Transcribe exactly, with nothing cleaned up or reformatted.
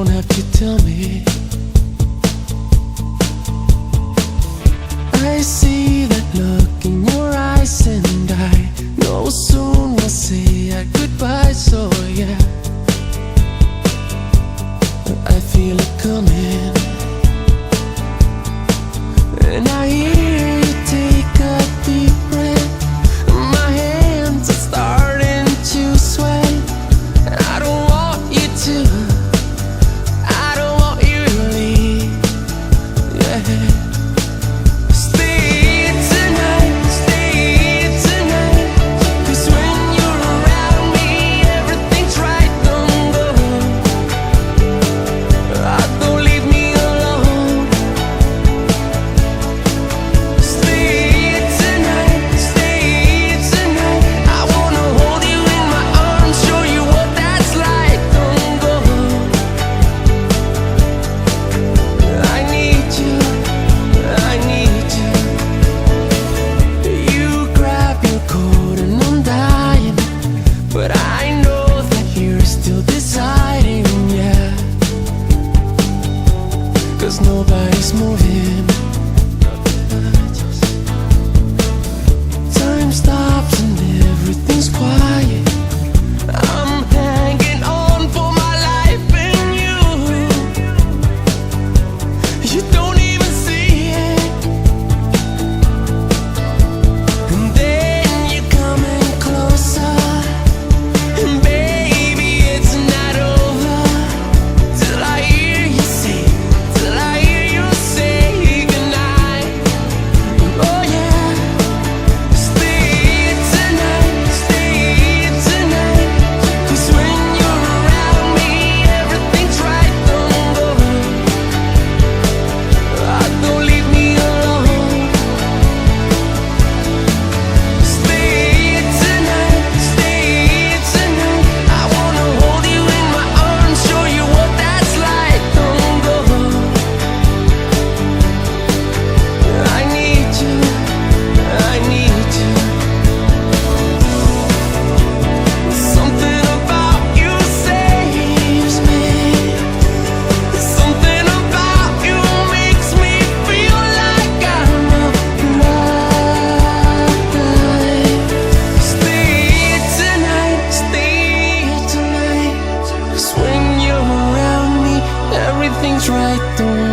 don't have to tell me. I see that look in your eyes, and I know soon we'll say our goodbye. So yeah, I feel it coming, and I hear you take a deep breath. My hands are starting to sweat. I don't want you to, I don't want you to leave. Yeah. Nobody's moving. Time stops and everything's quiet. I'm hanging on for my life and you, you don't even see it. And then you're coming closer, and baby it's not over till I hear you say, till I hear you say goodnight. Oh yeah, stay tonight, stay tonight. 'Cause when you're around me, everything's right. Don't go, ah, don't leave me alone. Stay tonight, stay tonight. I wanna hold you in my arms, show you what that's like. Don't go, I need you, I need you. Something about you saves me. Something about you makes me feel like I'm alive. Stay tonight, stay tonight. 'Cause when you're around me, everything's right. Don't